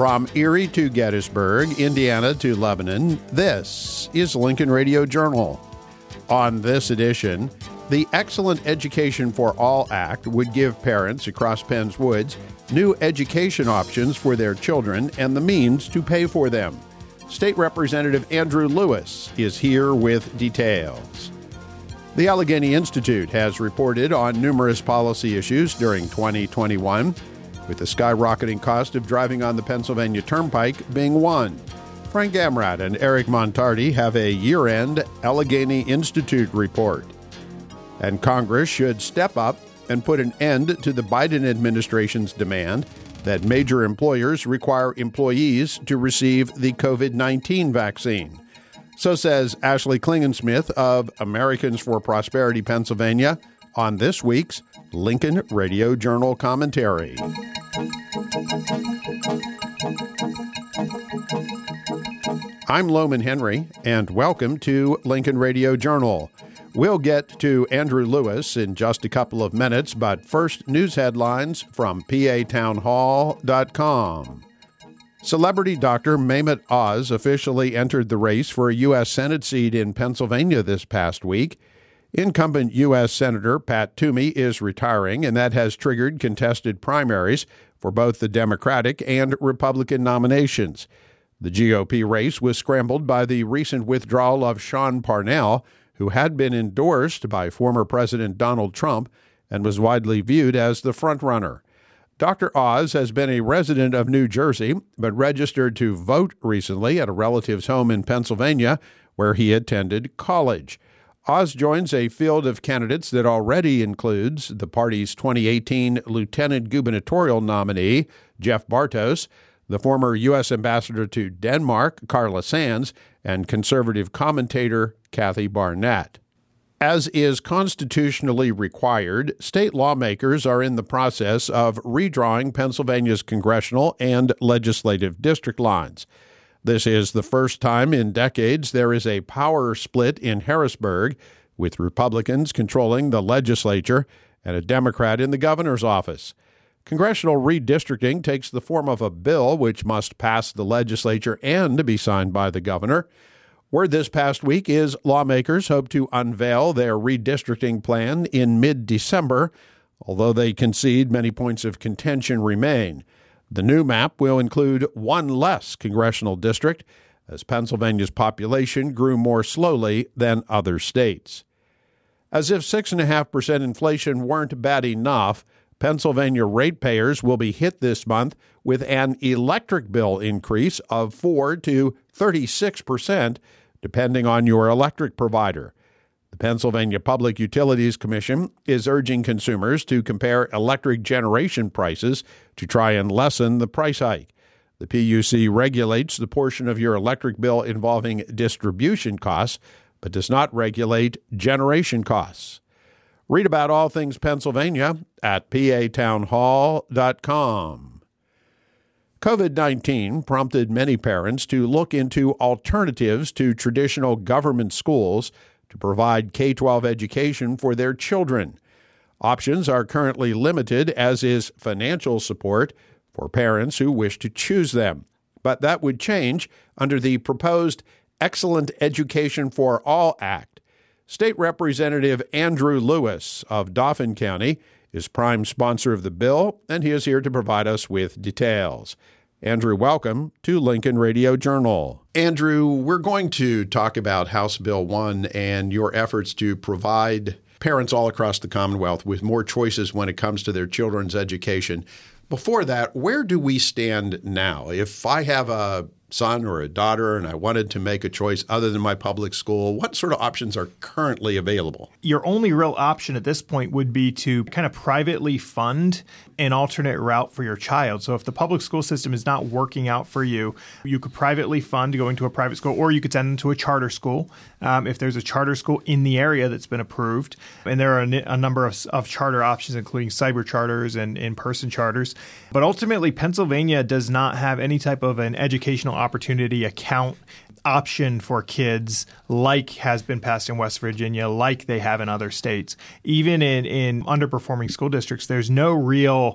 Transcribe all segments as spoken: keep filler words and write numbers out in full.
From Erie to Gettysburg, Indiana to Lebanon, this is Lincoln Radio Journal. On this edition, the Excellent Education for All Act would give parents across Penns Woods new education options for their children and the means to pay for them. State Representative Andrew Lewis is here with details. The Allegheny Institute has reported on numerous policy issues during twenty twenty-one, with the skyrocketing cost of driving on the Pennsylvania Turnpike being one. Frank Gamrat and Eric Montardi have a year-end Allegheny Institute report. And Congress should step up and put an end to the Biden administration's demand that major employers require employees to receive the covid nineteen vaccine. So says Ashley Klingensmith of Americans for Prosperity Pennsylvania on this week's Lincoln Radio Journal commentary. I'm Loman Henry, and welcome to Lincoln Radio Journal. We'll get to Andrew Lewis in just a couple of minutes, but first, news headlines from P A town hall dot com. Celebrity doctor Mehmet Oz officially entered the race for a U S Senate seat in Pennsylvania this past week. Incumbent U S Senator Pat Toomey is retiring, and that has triggered contested primaries for both the Democratic and Republican nominations. The G O P race was scrambled by the recent withdrawal of Sean Parnell, who had been endorsed by former President Donald Trump and was widely viewed as the frontrunner. Doctor Oz has been a resident of New Jersey, but registered to vote recently at a relative's home in Pennsylvania, where he attended college. Oz joins a field of candidates that already includes the party's twenty eighteen lieutenant gubernatorial nominee, Jeff Bartos, the former U S ambassador to Denmark, Carla Sands, and conservative commentator Kathy Barnett. As is constitutionally required, state lawmakers are in the process of redrawing Pennsylvania's congressional and legislative district lines. This is the first time in decades there is a power split in Harrisburg, with Republicans controlling the legislature and a Democrat in the governor's office. Congressional redistricting takes the form of a bill which must pass the legislature and be signed by the governor. Word this past week is lawmakers hope to unveil their redistricting plan in mid-December, although they concede many points of contention remain. The new map will include one less congressional district, as Pennsylvania's population grew more slowly than other states. As if six point five percent inflation weren't bad enough, Pennsylvania ratepayers will be hit this month with an electric bill increase of four to thirty-six percent, depending on your electric provider. The Pennsylvania Public Utilities Commission is urging consumers to compare electric generation prices to try and lessen the price hike. The P U C regulates the portion of your electric bill involving distribution costs, but does not regulate generation costs. Read about all things Pennsylvania at P A town hall dot com. covid nineteen prompted many parents to look into alternatives to traditional government schools to provide K twelve education for their children. Options are currently limited, as is financial support for parents who wish to choose them. But that would change under the proposed Excellent Education for All Act. State Representative Andrew Lewis of Dauphin County is prime sponsor of the bill, and he is here to provide us with details. Andrew, welcome to Lincoln Radio Journal. Andrew, we're going to talk about House Bill one and your efforts to provide parents all across the Commonwealth with more choices when it comes to their children's education. Before that, where do we stand now? If I have a son or a daughter and I wanted to make a choice other than my public school, what sort of options are currently available? Your only real option at this point would be to kind of privately fund an alternate route for your child. So if the public school system is not working out for you, you could privately fund going to a private school, or you could send them to a charter school um, if there's a charter school in the area that's been approved. And there are a, a number of, of charter options, including cyber charters and in-person charters. But ultimately, Pennsylvania does not have any type of an educational opportunity account option for kids like has been passed in West Virginia, like they have in other states. Even in, in underperforming school districts, there's no real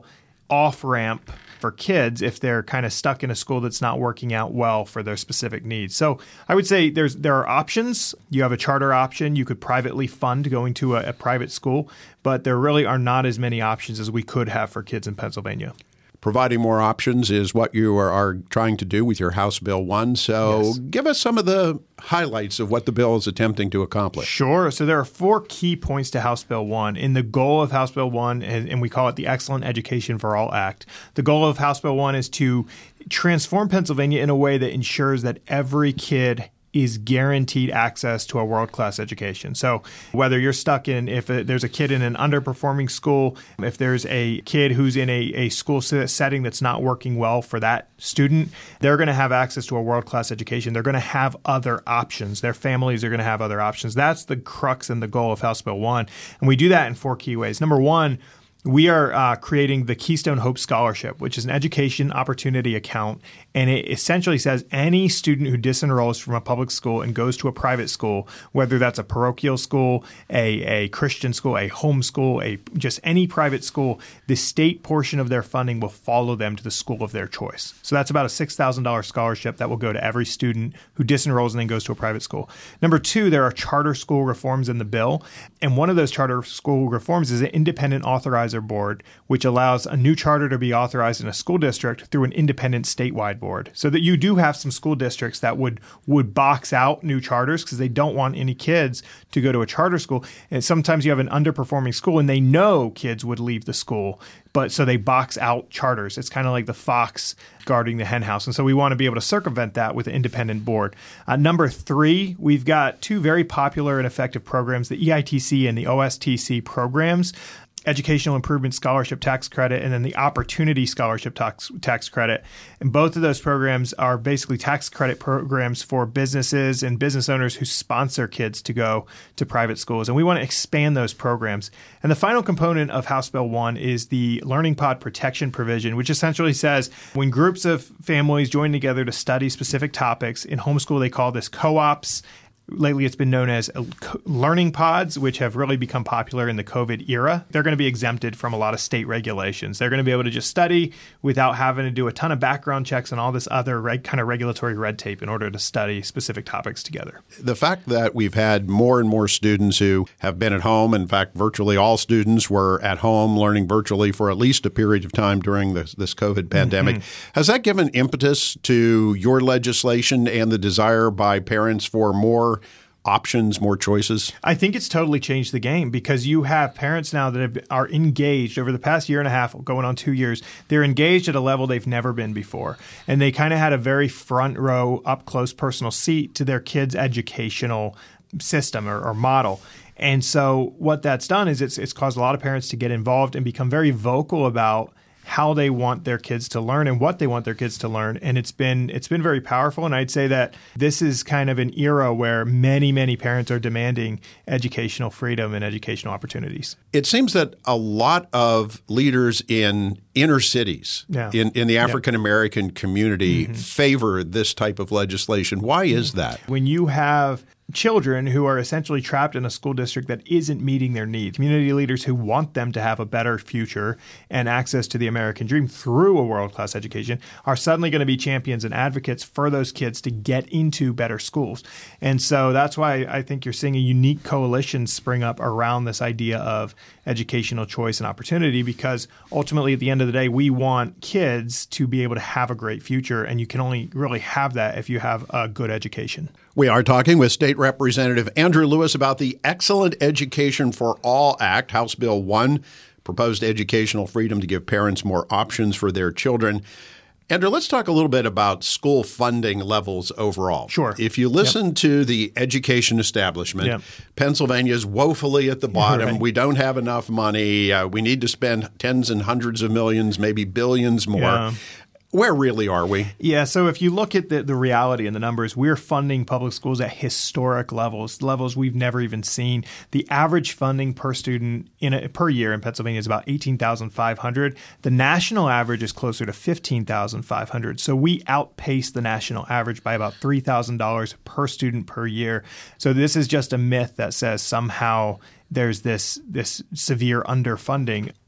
off-ramp for kids if they're kind of stuck in a school that's not working out well for their specific needs. So I would say there's there are options. You have a charter option. You could privately fund going to a, a private school, but there really are not as many options as we could have for kids in Pennsylvania. Providing more options is what you are, are trying to do with your House Bill one. So yes. Give us some of the highlights of what the bill is attempting to accomplish. Sure. So there are four key points to House Bill one. In the goal of House Bill one, and we call it the Excellent Education for All Act, the goal of House Bill one is to transform Pennsylvania in a way that ensures that every kid is guaranteed access to a world-class education. So whether you're stuck in, if there's a kid in an underperforming school, if there's a kid who's in a, a school setting that's not working well for that student, they're going to have access to a world-class education. They're going to have other options. Their families are going to have other options. That's the crux and the goal of House Bill one. And we do that in four key ways. Number one, we are uh, creating the Keystone Hope Scholarship, which is an education opportunity account. And it essentially says any student who disenrolls from a public school and goes to a private school, whether that's a parochial school, a, a Christian school, a home school, a just any private school, the state portion of their funding will follow them to the school of their choice. So that's about a six thousand dollars scholarship that will go to every student who disenrolls and then goes to a private school. Number two, there are charter school reforms in the bill. And one of those charter school reforms is an independent authorizer board, which allows a new charter to be authorized in a school district through an independent statewide board. So that you do have some school districts that would would box out new charters because they don't want any kids to go to a charter school. And sometimes you have an underperforming school and they know kids would leave the school, but so they box out charters. It's kind of like the fox guarding the hen house. And so we want to be able to circumvent that with an independent board. Uh, number three, we've got two very popular and effective programs, the E I T C and the O S T C programs. Educational Improvement Scholarship Tax Credit, and then the Opportunity Scholarship Tax Tax Credit. And both of those programs are basically tax credit programs for businesses and business owners who sponsor kids to go to private schools. And we want to expand those programs. And the final component of House Bill one is the Learning Pod Protection Provision, which essentially says when groups of families join together to study specific topics, in homeschool they call this co-ops. Lately, it's been known as learning pods, which have really become popular in the COVID era. They're going to be exempted from a lot of state regulations. They're going to be able to just study without having to do a ton of background checks and all this other reg- kind of regulatory red tape in order to study specific topics together. The fact that we've had more and more students who have been at home, in fact, virtually all students were at home learning virtually for at least a period of time during this, this COVID pandemic, mm-hmm. has that given impetus to your legislation and the desire by parents for more options, more choices? I think it's totally changed the game because you have parents now that have, are engaged over the past year and a half, going on two years. They're engaged at a level they've never been before. And they kind of had a very front row, up close personal seat to their kids' educational system or, or model. And so what that's done is it's, it's caused a lot of parents to get involved and become very vocal about how they want their kids to learn and what they want their kids to learn. And it's been it's been very powerful. And I'd say that this is kind of an era where many, many parents are demanding educational freedom and educational opportunities. It seems that a lot of leaders in inner cities, yeah. in, in the African-American community, mm-hmm. favor this type of legislation. Why is that? When you have children who are essentially trapped in a school district that isn't meeting their needs, community leaders who want them to have a better future and access to the American dream through a world-class education are suddenly going to be champions and advocates for those kids to get into better schools. And so that's why I think you're seeing a unique coalition spring up around this idea of educational choice and opportunity, because ultimately at the end of the day, we want kids to be able to have a great future, and you can only really have that if you have a good education. We are talking with State Representative Andrew Lewis about the Excellent Education for All Act, House Bill one, proposed educational freedom to give parents more options for their children. Andrew, let's talk a little bit about school funding levels overall. Sure. If you listen yep. to the education establishment, yep. Pennsylvania is woefully at the bottom. Right. We don't have enough money. Uh, we need to spend tens and hundreds of millions, maybe billions more. Yeah. Where really are we? Yeah, so if you look at the, the reality and the numbers, we're funding public schools at historic levels, levels we've never even seen. The average funding per student in a, per year in Pennsylvania is about eighteen thousand five hundred dollars. The national average is closer to fifteen thousand five hundred dollars. So we outpace the national average by about three thousand dollars per student per year. So this is just a myth that says somehow there's this this severe underfunding.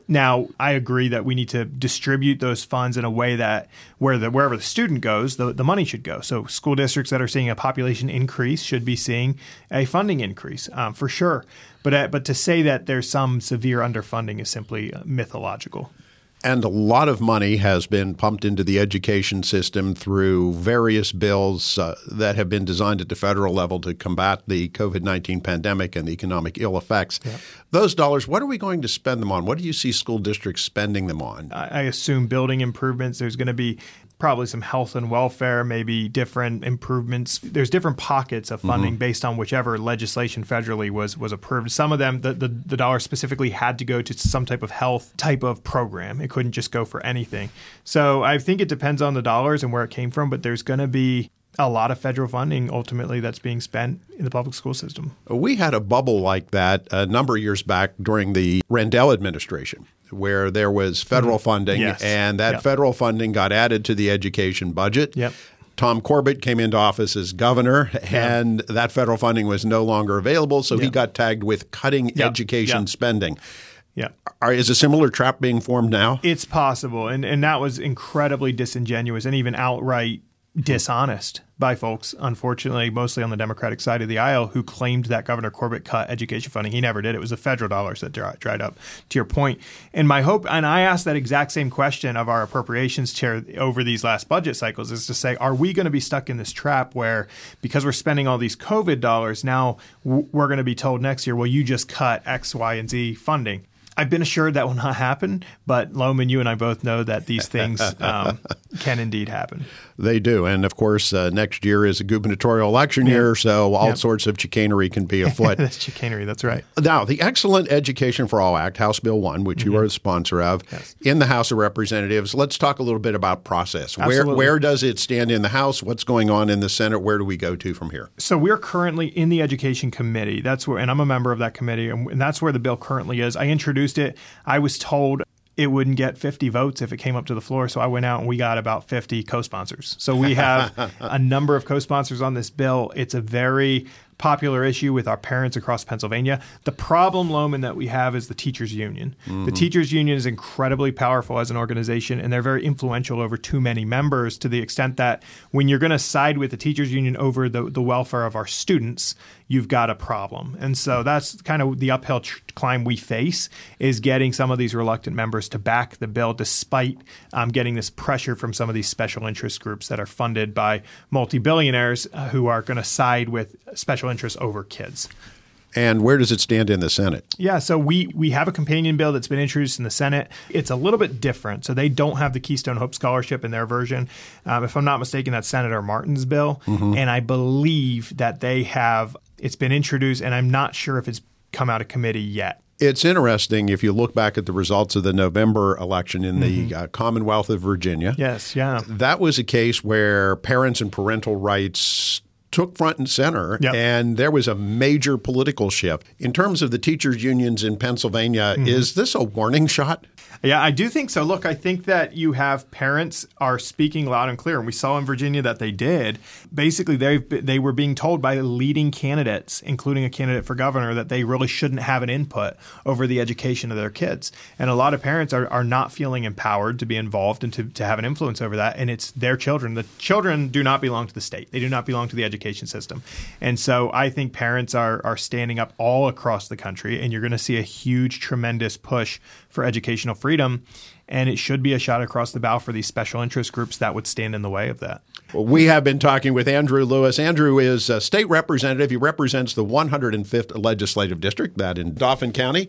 Now, I agree that we need to distribute those funds in a way that where the wherever the student goes, the, the money should go. So school districts that are seeing a population increase should be seeing a funding increase, um, for sure. But uh, but to say that there's some severe underfunding is simply mythological. And a lot of money has been pumped into the education system through various bills uh, that have been designed at the federal level to combat the COVID nineteen pandemic and the economic ill effects. Yeah. Those dollars, what are we going to spend them on? What do you see school districts spending them on? I assume building improvements. There's going to be probably some health and welfare, maybe different improvements. There's different pockets of funding mm-hmm. based on whichever legislation federally was was approved. Some of them, the, the, the dollars specifically had to go to some type of health type of program. It couldn't just go for anything. So I think it depends on the dollars and where it came from, but there's going to be a lot of federal funding ultimately that's being spent in the public school system. We had a bubble like that a number of years back during the Rendell administration, where there was federal mm-hmm. funding, yes. and that yep. federal funding got added to the education budget. Yep. Tom Corbett came into office as governor, and yeah. that federal funding was no longer available, so yep. he got tagged with cutting yep. education yep. spending. Yeah. Are, is a similar trap being formed now? It's possible, and, and that was incredibly disingenuous and even outright dishonest by folks, unfortunately, mostly on the Democratic side of the aisle, who claimed that Governor Corbett cut education funding. He never did. It was the federal dollars that dry, dried up, to your point. And my hope, and I asked that exact same question of our appropriations chair over these last budget cycles, is to say, are we going to be stuck in this trap where, because we're spending all these COVID dollars, now we're going to be told next year, well, you just cut X, Y, and Z funding? I've been assured that will not happen, but Loman, you and I both know that these things um, can indeed happen. They do. And of course, uh, next year is a gubernatorial election yeah. year, so all yeah. sorts of chicanery can be afoot. That's chicanery. That's right. Now, the Excellent Education for All Act, House Bill one, which mm-hmm. you are the sponsor of, yes. in the House of Representatives. Let's talk a little bit about process. Absolutely. Where, where does it stand in the House? What's going on in the Senate? Where do we go to from here? So we're currently in the Education Committee. That's where, and I'm a member of that committee, and that's where the bill currently is. I introduced it. I was told it wouldn't get fifty votes if it came up to the floor. So I went out and we got about fifty co-sponsors. So we have a number of co-sponsors on this bill. It's a very popular issue with our parents across Pennsylvania. The problem, Loman, that we have is the teachers union. Mm-hmm. The teachers union is incredibly powerful as an organization, and they're very influential over too many members, to the extent that when you're going to side with the teachers union over the, the welfare of our students, you've got a problem. And so that's kind of the uphill tr- climb we face, is getting some of these reluctant members to back the bill, despite um, getting this pressure from some of these special interest groups that are funded by multi-billionaires uh, who are going to side with special interests over kids. And where does it stand in the Senate? Yeah, so we we have a companion bill that's been introduced in the Senate. It's a little bit different. So they don't have the Keystone Hope Scholarship in their version. Um, if I'm not mistaken, that's Senator Martin's bill. Mm-hmm. And I believe that they have, it's been introduced, and I'm not sure if it's come out of committee yet. It's interesting if you look back at the results of the November election in the mm-hmm. uh, Commonwealth of Virginia. Yes, yeah. That was a case where parents and parental rights took front and center, yep. and there was a major political shift. In terms of the teachers' unions in Pennsylvania, mm-hmm. is this a warning shot? Yeah, I do think so. Look, I think that you have parents are speaking loud and clear, and we saw in Virginia that they did. Basically, they they were being told by leading candidates, including a candidate for governor, that they really shouldn't have an input over the education of their kids. And a lot of parents are, are not feeling empowered to be involved and to, to have an influence over that, and it's their children. The children do not belong to the state. They do not belong to the education system. And so I think parents are are standing up all across the country, and you're going to see a huge, tremendous push for educational freedom, and it should be a shot across the bow for these special interest groups that would stand in the way of that. Well, we have been talking with Andrew Lewis. Andrew is a state representative. He represents the one hundred fifth Legislative District, that in Dauphin County,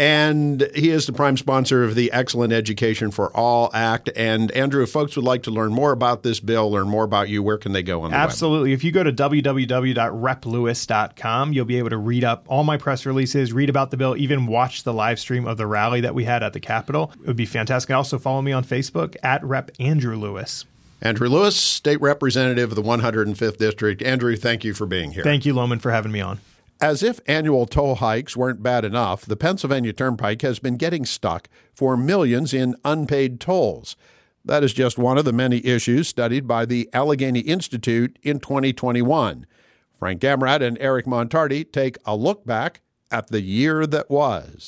and he is the prime sponsor of the Excellent Education for All Act. And Andrew, if folks would like to learn more about this bill, learn more about you, where can they go on the Absolutely. web? If you go to w w w dot rep lewis dot com, you'll be able to read up all my press releases, read about the bill, even watch the live stream of the rally that we had at the Capitol. It would be fantastic. And also follow me on Facebook at Rep Andrew Lewis. Andrew Lewis, State Representative of the one hundred fifth District. Andrew, thank you for being here. Thank you, Loman, for having me on. As if annual toll hikes weren't bad enough, the Pennsylvania Turnpike has been getting stuck for millions in unpaid tolls. That is just one of the many issues studied by the Allegheny Institute in twenty twenty-one. Frank Gamrat and Eric Montardi take a look back at the year that was.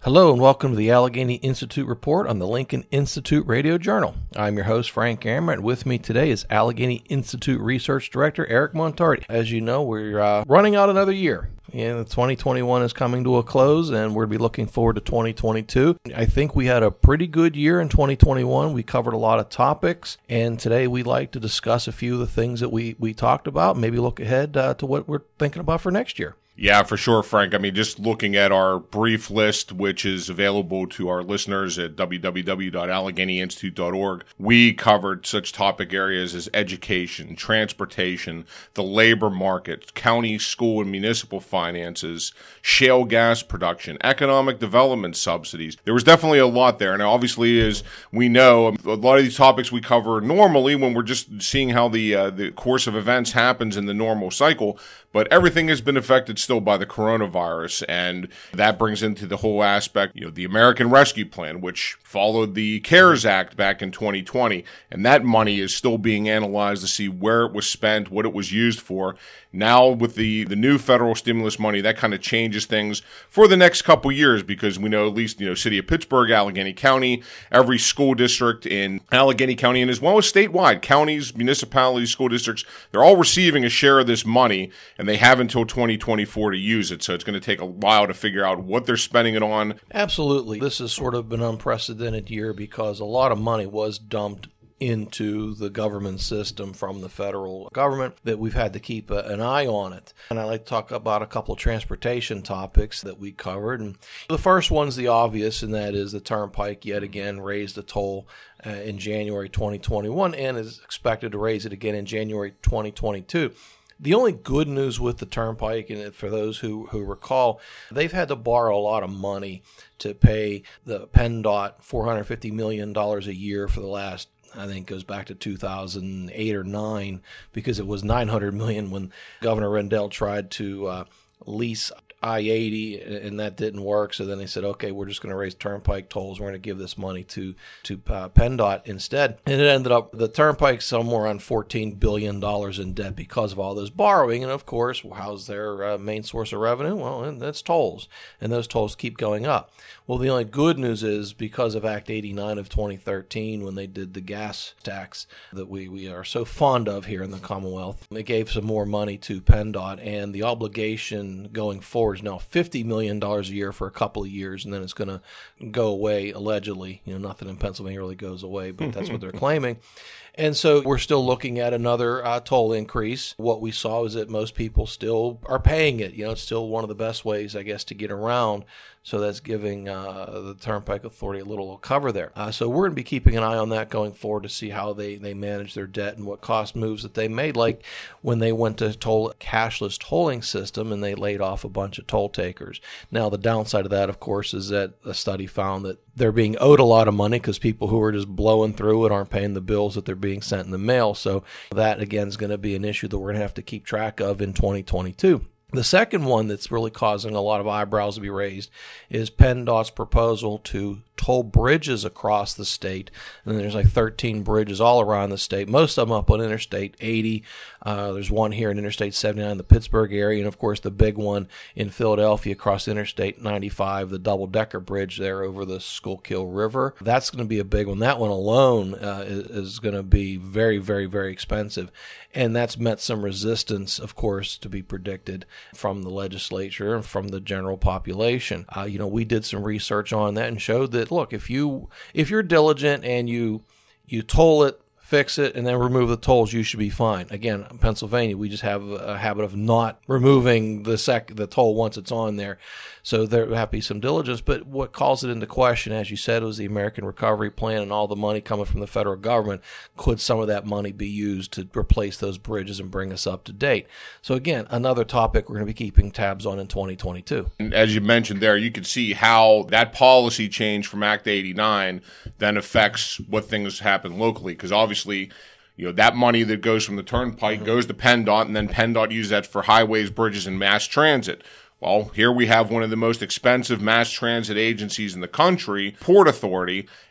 Hello and welcome to the Allegheny Institute Report on the Lincoln Institute Radio Journal. I'm your host, Frank Ammer, and with me today is Allegheny Institute Research Director Eric Montardi. As you know, we're uh, running out another year. Yeah, twenty twenty-one is coming to a close, and we'll be looking forward to twenty twenty-two. I think we had a pretty good year in twenty twenty-one. We covered a lot of topics, and today we'd like to discuss a few of the things that we, we talked about, maybe look ahead uh, to what we're thinking about for next year. Yeah, for sure, Frank. I mean, just looking at our brief list, which is available to our listeners at w w w dot allegheny institute dot org, we covered such topic areas as education, transportation, the labor market, county, school, and municipal finances, shale gas production, economic development subsidies. There was definitely a lot there. And obviously, as we know, a lot of these topics we cover normally when we're just seeing how the uh, the course of events happens in the normal cycle. But everything has been affected still by the coronavirus, and that brings into the whole aspect, you know, the American Rescue Plan, which followed the CARES Act back in twenty twenty, and that money is still being analyzed to see where it was spent, what it was used for. Now, with the, the new federal stimulus money, that kind of changes things for the next couple years, because we know at least, you know, City of Pittsburgh, Allegheny County, every school district in Allegheny County, and as well as statewide, counties, municipalities, school districts, they're all receiving a share of this money, and they have until twenty twenty-four to use it. So it's going to take a while to figure out what they're spending it on. Absolutely. This has sort of been an unprecedented year because a lot of money was dumped into the government system from the federal government that we've had to keep a, an eye on it. And I'd like to talk about a couple of transportation topics that we covered. And the first one's the obvious, and that is the Turnpike yet again raised the toll uh, in January twenty twenty-one and is expected to raise it again in January twenty twenty-two. The only good news with the Turnpike, and for those who, who recall, they've had to borrow a lot of money to pay the PennDOT four hundred fifty million dollars a year for the last, I think, goes back to two thousand eight or nine, because it was nine hundred million dollars when Governor Rendell tried to uh, lease I eighty, and that didn't work. So then they said, okay, we're just going to raise Turnpike tolls. We're going to give this money to to uh, PennDOT instead. And it ended up, the Turnpike somewhere around fourteen billion dollars in debt because of all this borrowing. And of course, how's their uh, main source of revenue? Well, that's tolls. And those tolls keep going up. Well, the only good news is because of Act eighty-nine of twenty thirteen, when they did the gas tax that we, we are so fond of here in the Commonwealth, they gave some more money to PennDOT, and the obligation going forward is now fifty million dollars a year for a couple of years, and then it's going to go away, allegedly. You know, nothing in Pennsylvania really goes away, but that's what they're claiming. And so we're still looking at another uh, toll increase. What we saw is that most people still are paying it. You know, it's still one of the best ways, I guess, to get around. So that's giving uh, the Turnpike Authority a little cover there. Uh, so we're going to be keeping an eye on that going forward to see how they, they manage their debt and what cost moves that they made, like when they went to toll cashless tolling system and they laid off a bunch of toll takers. Now, the downside of that, of course, is that a study found that they're being owed a lot of money because people who are just blowing through it aren't paying the bills that they're being sent in the mail. So that, again, is going to be an issue that we're going to have to keep track of in twenty twenty-two. The second one that's really causing a lot of eyebrows to be raised is PennDOT's proposal to toll bridges across the state. And there's like thirteen bridges all around the state, most of them up on Interstate eighty. Uh, there's one here in Interstate seventy-nine in the Pittsburgh area, and of course the big one in Philadelphia across Interstate ninety-five, the double-decker bridge there over the Schuylkill River. That's going to be a big one. That one alone uh, is, is going to be very, very, very expensive. And that's met some resistance, of course, to be predicted from the legislature and from the general population. Uh, you know, we did some research on that and showed that, look, if you if you're diligent and you you toll it, fix it, and then remove the tolls, you should be fine. Again, in Pennsylvania, we just have a habit of not removing the sec the toll once it's on there. So there have to be some diligence. But what calls it into question, as you said, was the American Recovery Plan and all the money coming from the federal government. Could some of that money be used to replace those bridges and bring us up to date? So again, another topic we're going to be keeping tabs on in twenty twenty-two. As you mentioned there, you can see how that policy change from Act eighty-nine then affects what things happen locally, because obviously, you know, that money that goes from the Turnpike mm-hmm. goes to PennDOT, and then PennDOT uses that for highways, bridges, and mass transit. Well, here we have one of the most expensive mass transit agencies in the country, Port Authority,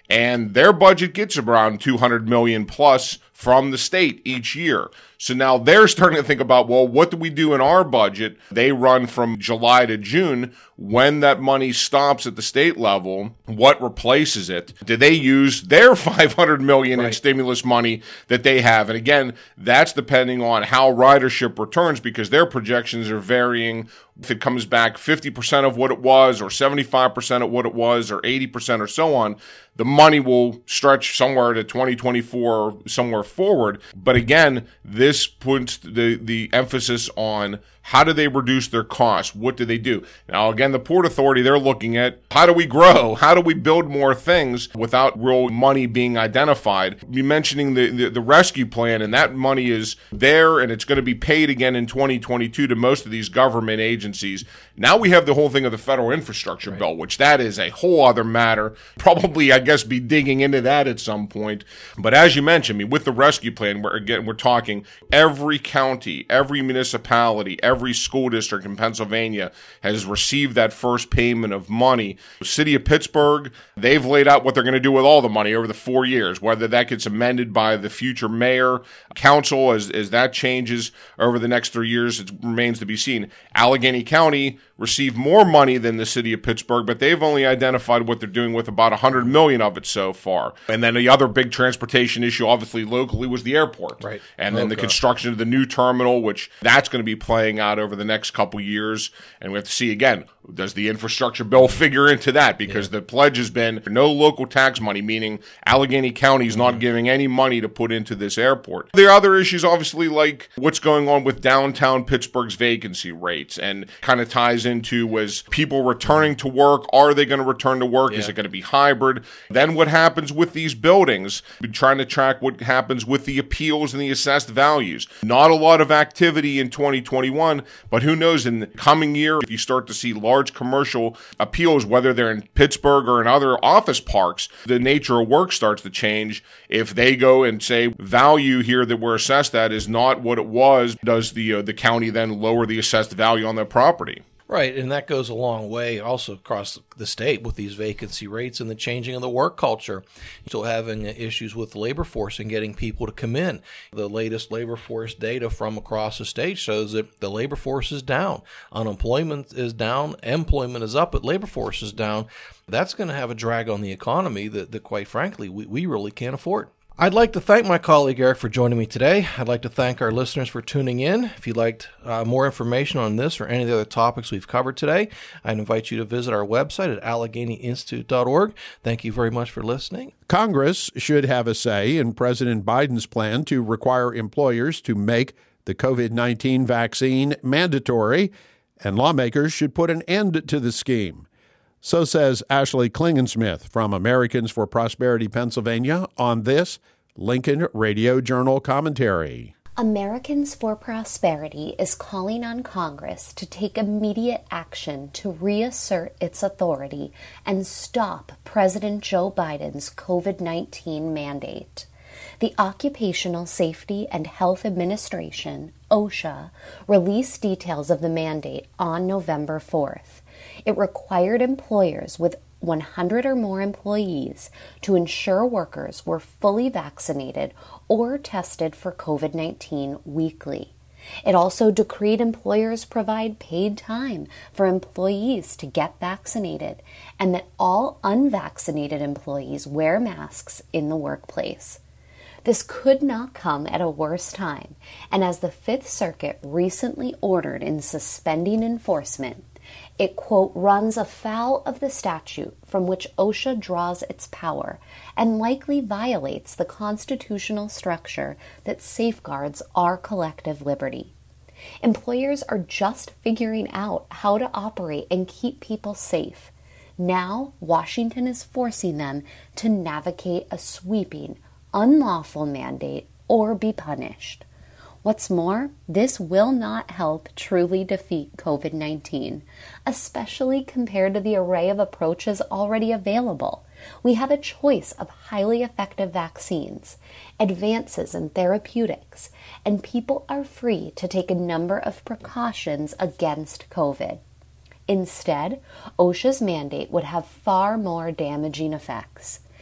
and their budget gets around two hundred million plus from the state each year. So now they're starting to think about, well, what do we do in our budget? They run from July to June. When that money stops at the state level, what replaces it? Do they use their five hundred million dollars right. in stimulus money that they have? And again, that's depending on how ridership returns, because their projections are varying. If it comes back fifty percent of what it was, or seventy-five percent of what it was, or eighty percent or so on, the money will stretch somewhere to twenty twenty-four or somewhere forward. But again, this puts the, the emphasis on how do they reduce their costs? What do they do? Now, again, the Port Authority, they're looking at how do we grow? How do we build more things without real money being identified? You're mentioning the, the, the rescue plan, and that money is there, and it's going to be paid again in twenty twenty-two to most of these government agencies. Now we have the whole thing of the federal infrastructure right. bill, which that is a whole other matter. Probably, I guess, be digging into that at some point. But as you mentioned, I mean, with the rescue plan, we're, again, we're talking every county, every municipality, every school district in Pennsylvania has received that first payment of money. The city of Pittsburgh, they've laid out what they're going to do with all the money over the four years, whether that gets amended by the future mayor, council, as, as that changes over the next three years, it remains to be seen. Allegheny County received more money than the city of Pittsburgh, but they've only identified what they're doing with about one hundred million dollars of it so far. And then the other big transportation issue, obviously locally, was the airport. Right. And then oh, the God. construction of the new terminal, which that's going to be playing out over the next couple years. And we have to see, again, does the infrastructure bill figure into that? Because yeah. the pledge has been no local tax money, meaning Allegheny County is mm-hmm. not giving any money to put into this airport. There are other issues, obviously, like what's going on with downtown Pittsburgh's vacancy rates, and kind of ties into was people returning to work. Are they going to return to work? Yeah. Is it going to be hybrid? Then what happens with these buildings? We're trying to track what happens with the appeals and the assessed values. Not a lot of activity in twenty twenty-one, but who knows in the coming year if you start to see large large commercial appeals, whether they're in Pittsburgh or in other office parks, the nature of work starts to change. If they go and say value here that we're assessed at is not what it was, does the uh, the county then lower the assessed value on their property? Right, and that goes a long way also across the state with these vacancy rates and the changing of the work culture. Still having issues with the labor force and getting people to come in. The latest labor force data from across the state shows that the labor force is down. Unemployment is down, employment is up, but labor force is down. That's going to have a drag on the economy that, that quite frankly, we, we really can't afford. I'd like to thank my colleague Eric for joining me today. I'd like to thank our listeners for tuning in. If you'd like uh, more information on this or any of the other topics we've covered today, I'd invite you to visit our website at allegheny institute dot org. Thank you very much for listening. Congress should have a say in President Biden's plan to require employers to make the COVID nineteen vaccine mandatory, and lawmakers should put an end to the scheme. So says Ashley Klingensmith from Americans for Prosperity Pennsylvania on this Lincoln Radio Journal commentary. Americans for Prosperity is calling on Congress to take immediate action to reassert its authority and stop President Joe Biden's COVID nineteen mandate. The Occupational Safety and Health Administration, OSHA, released details of the mandate on November fourth. It required employers with one hundred or more employees to ensure workers were fully vaccinated or tested for COVID nineteen weekly. It also decreed employers provide paid time for employees to get vaccinated and that all unvaccinated employees wear masks in the workplace. This could not come at a worse time, and as the Fifth Circuit recently ordered in suspending enforcement, it, quote, runs afoul of the statute from which OSHA draws its power and likely violates the constitutional structure that safeguards our collective liberty. Employers are just figuring out how to operate and keep people safe. Now, Washington is forcing them to navigate a sweeping, unlawful mandate or be punished. What's more, this will not help truly defeat COVID nineteen, especially compared to the array of approaches already available. We have a choice of highly effective vaccines, advances in therapeutics, and people are free to take a number of precautions against COVID. Instead, OSHA's mandate would have far more damaging effects.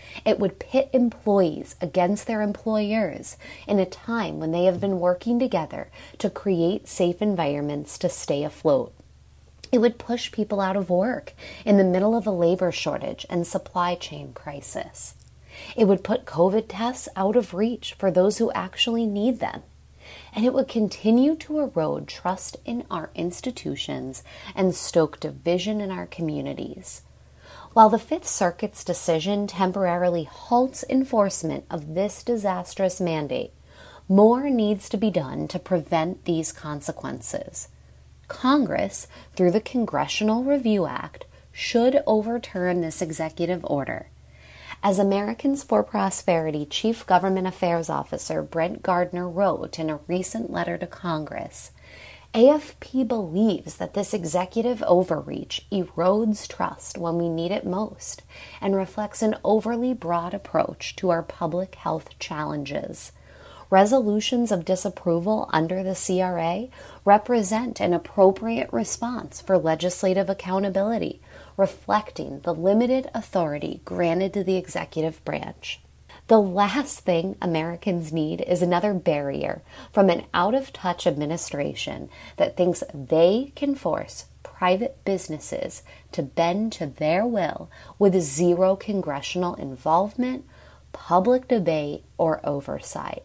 It would pit employees against their employers in a time when they have been working together to create safe environments to stay afloat. It would push people out of work in the middle of a labor shortage and supply chain crisis. It would put COVID tests out of reach for those who actually need them. And it would continue to erode trust in our institutions and stoke division in our communities. While the Fifth Circuit's decision temporarily halts enforcement of this disastrous mandate, more needs to be done to prevent these consequences. Congress, through the Congressional Review Act, should overturn this executive order. As Americans for Prosperity Chief Government Affairs Officer Brent Gardner wrote in a recent letter to Congress, A F P believes that this executive overreach erodes trust when we need it most and reflects an overly broad approach to our public health challenges. Resolutions of disapproval under the C R A represent an appropriate response for legislative accountability, reflecting the limited authority granted to the executive branch. The last thing Americans need is another barrier from an out-of-touch administration that thinks they can force private businesses to bend to their will with zero congressional involvement, public debate, or oversight.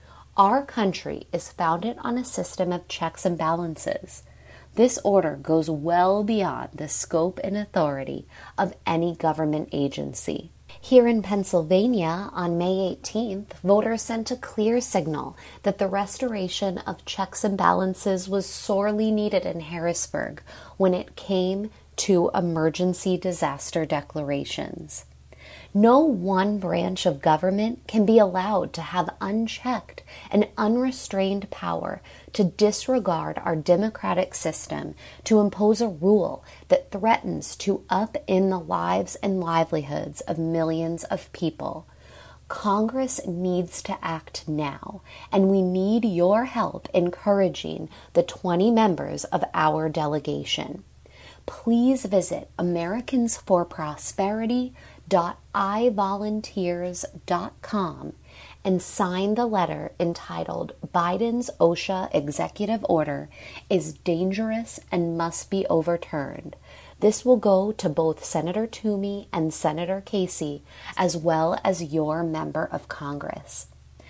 Our country is founded on a system of checks and balances. This order goes well beyond the scope and authority of any government agency. Here in Pennsylvania, on May eighteenth, voters sent a clear signal that the restoration of checks and balances was sorely needed in Harrisburg when it came to emergency disaster declarations. No one branch of government can be allowed to have unchecked and unrestrained power to disregard our democratic system to impose a rule that threatens to upend the lives and livelihoods of millions of people. Congress needs to act now, and we need your help encouraging the twenty members of our delegation. Please visit Americans for Prosperity dot i volunteers dot com and sign the letter entitled Biden's OSHA Executive Order is dangerous and must be overturned. This will go to both Senator Toomey and Senator Casey, as well as your member of Congress.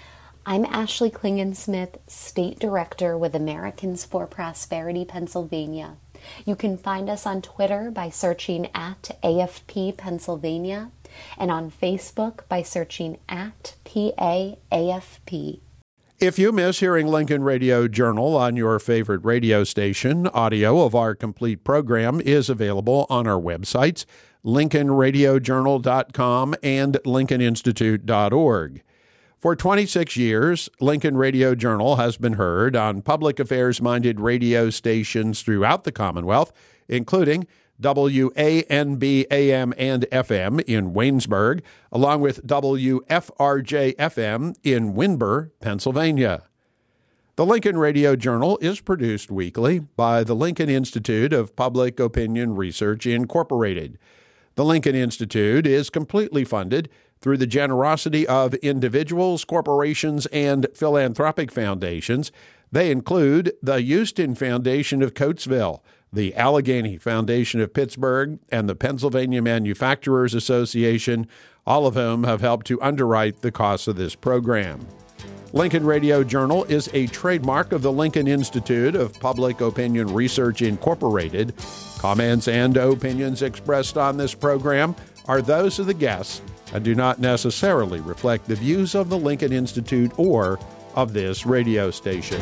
I'm Ashley Klingensmith, State Director with Americans for Prosperity Pennsylvania. You can find us on Twitter by searching at A F P Pennsylvania and on Facebook by searching at P A A F P. If you miss hearing Lincoln Radio Journal on your favorite radio station, audio of our complete program is available on our websites, lincoln radio journal dot com and lincoln institute dot org. For twenty-six years, Lincoln Radio Journal has been heard on public affairs-minded radio stations throughout the Commonwealth, including W A N B A M and F M in Waynesburg, along with W F R J F M in Windber, Pennsylvania. The Lincoln Radio Journal is produced weekly by the Lincoln Institute of Public Opinion Research, Incorporated. The Lincoln Institute is completely funded through the generosity of individuals, corporations, and philanthropic foundations. They include the Houston Foundation of Coatesville, the Allegheny Foundation of Pittsburgh, and the Pennsylvania Manufacturers Association, all of whom have helped to underwrite the costs of this program. Lincoln Radio Journal is a trademark of the Lincoln Institute of Public Opinion Research, Incorporated. Comments and opinions expressed on this program are those of the guests and do not necessarily reflect the views of the Lincoln Institute or of this radio station.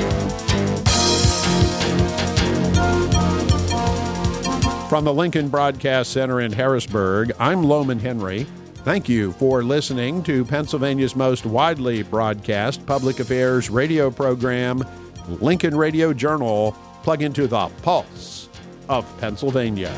From the Lincoln Broadcast Center in Harrisburg, I'm Loman Henry. Thank you for listening to Pennsylvania's most widely broadcast public affairs radio program, Lincoln Radio Journal. Plug into the pulse of Pennsylvania.